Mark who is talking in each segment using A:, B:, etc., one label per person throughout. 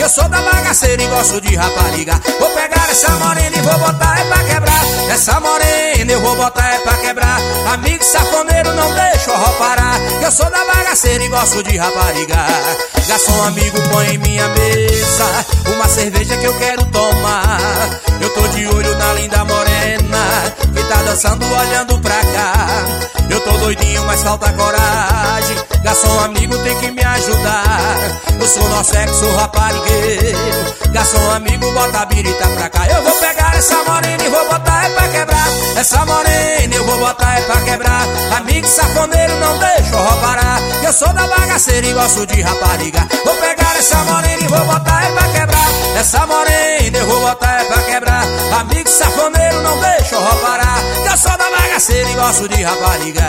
A: eu sou da bagaceira e gosto de rapariga. Vou pegar essa morena e vou botar é pra quebrar. Essa morena eu vou botar é pra quebrar. Amigo safoneiro, não deixa o ró parar. Eu sou da bagaceira e gosto de rapariga. Garçom amigo, põe em minha mesa uma cerveja que eu quero tomar. Eu tô de olho na linda morena que tá dançando olhando pra cá. Eu tô doidinho, mas falta coragem. Garçom amigo, tem que me ajudar. Eu sou no sexo raparigueiro. Garçom amigo, bota a birita pra cá. Eu vou pegar essa morena e vou botar é pra quebrar. Essa morena eu vou botar é pra quebrar. Amigo safoneiro, não deixa o ró parar. Eu sou da bagaceira e gosto de rapariga. Vou pegar essa morena e vou botar é pra quebrar. Essa morena eu vou botar é pra quebrar. Amigo safoneiro, não deixa o ró parar. Eu sou da bagaceira e gosto de rapariga.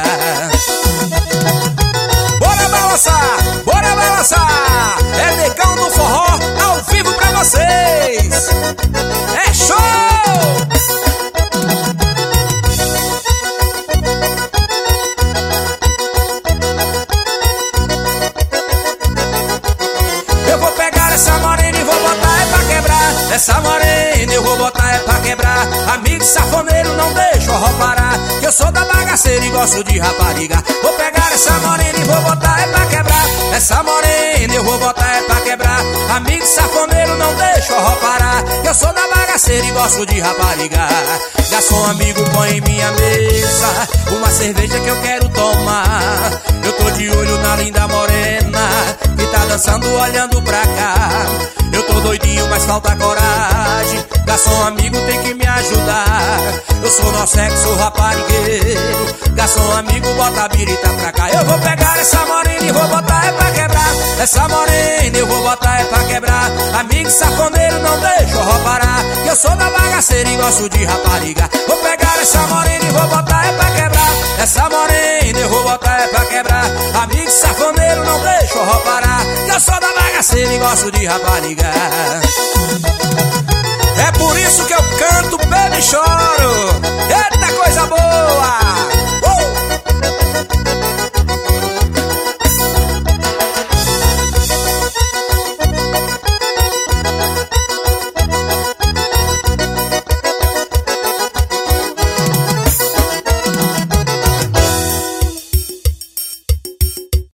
A: Bora balançar, bora balançar. É Negão do Forró ao vivo pra vocês. É show! Eu vou pegar essa morena e vou botar é pra quebrar. Essa morena eu vou botar é pra quebrar. Amigo safoneiro, não deixa o ró parar. Que eu sou da bagaceira e gosto de rapariga. Vou pegar essa morena e vou botar é pra quebrar. Essa morena eu vou botar é pra quebrar. Amigo safoneiro, não deixa o ró parar. Que eu sou da bagaceira e gosto de rapariga. Garçom amigo, põe em minha mesa uma cerveja que eu quero tomar. Eu tô de olho na linda morena que tá dançando olhando pra cá. Eu tô doidinho, mas falta coragem. Garçom amigo, tem que me ajudar. Eu sou no sexo raparigueiro. Garçom amigo, bota a birita pra cá. Eu vou pegar essa morena e vou botar é pra quebrar. Essa morena eu vou botar é pra quebrar. Amigo safoneiro, não deixa o ró parar. Eu sou da bagaceira e gosto de rapariga. Vou pegar essa morena e vou botar é pra quebrar. Essa morena eu vou botar é pra quebrar. Amigo safoneiro, não deixa o ró parar. Eu sou da bagaceira e gosto de rapariga. É por isso que eu canto, bebo e choro. Eita coisa boa!